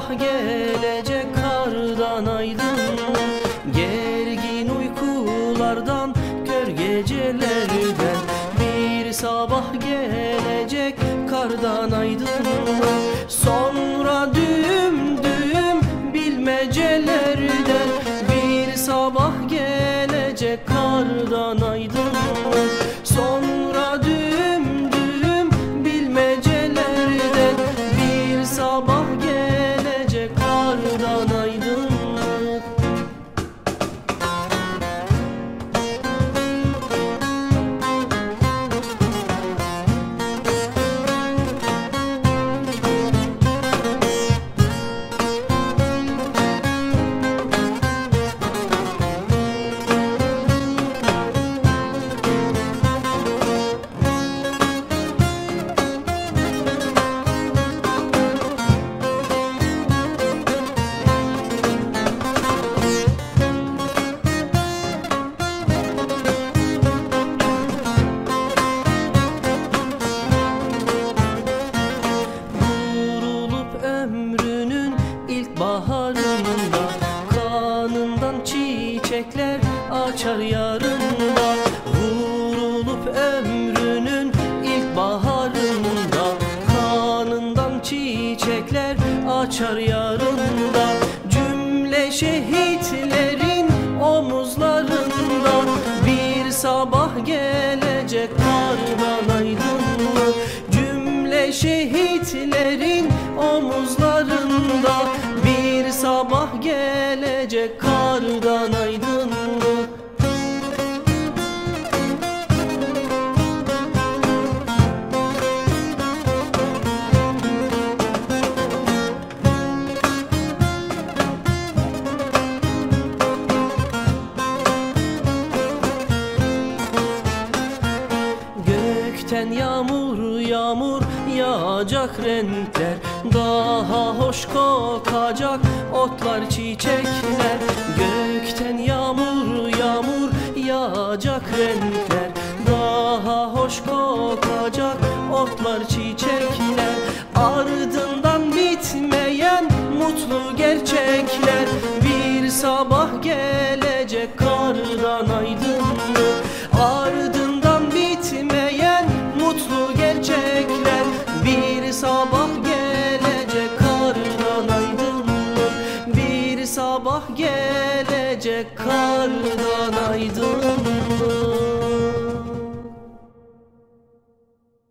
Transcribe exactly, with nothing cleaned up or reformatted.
sabah gelecek kardan aydınlık, gergin uykulardan, kör gecelerden. Bir sabah gelecek kardan aydınlık, sonra düğüm düğüm bilmecelerden. Bir sabah gelecek kardan aydınlık, sonra düğüm düğüm bilmecelerden. Bir sabah gelecek kardan aydınlık. Baharında kanından çiçekler açar yarında. Vurulup ömrünün ilk baharında kanından çiçekler açar yarında. Cümle şehitlerin omuzlarında bir sabah gelecek kardan aydınlık. Cümle şehitlerin omuzlarında bir sabah gelecek kardan aydınlık. Gökten yağmur yağmur yağacak renkler, daha hoş kokacak otlar çiçekler. Gökten yağmur yağmur yağacak renkler, daha hoş kokacak otlar çiçekler. Ardından bitmeyen mutlu gerçekler, bir sabah gelecek kardan aydınlık. Ardından bitmeyen mutlu gerçekler, bir sabah gelecek kardan aydınlık. Bir sabah gelecek kardan